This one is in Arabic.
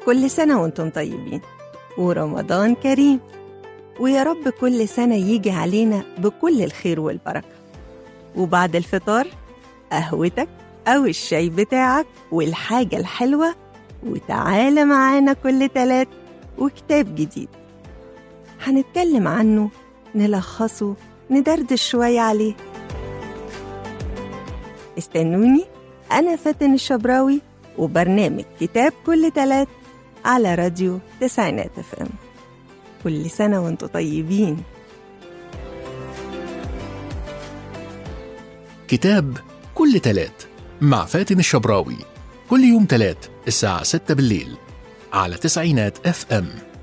كل سنة وانتم طيبين ورمضان كريم، ويا رب كل سنة يجي علينا بكل الخير والبركة. وبعد الفطار قهوتك أو الشاي بتاعك والحاجة الحلوة، وتعالى معانا كل تلات وكتاب جديد هنتكلم عنه، نلخصه، ندردش شوية عليه. استنوني، أنا فاتن الشبراوي، وبرنامج كتاب كل تلات على راديو تسعينات FM. كل سنة وانتم طيبين. كتاب كل تلات مع فاتن الشبراوي، كل يوم تلات الساعة 6 بالليل على تسعينات FM.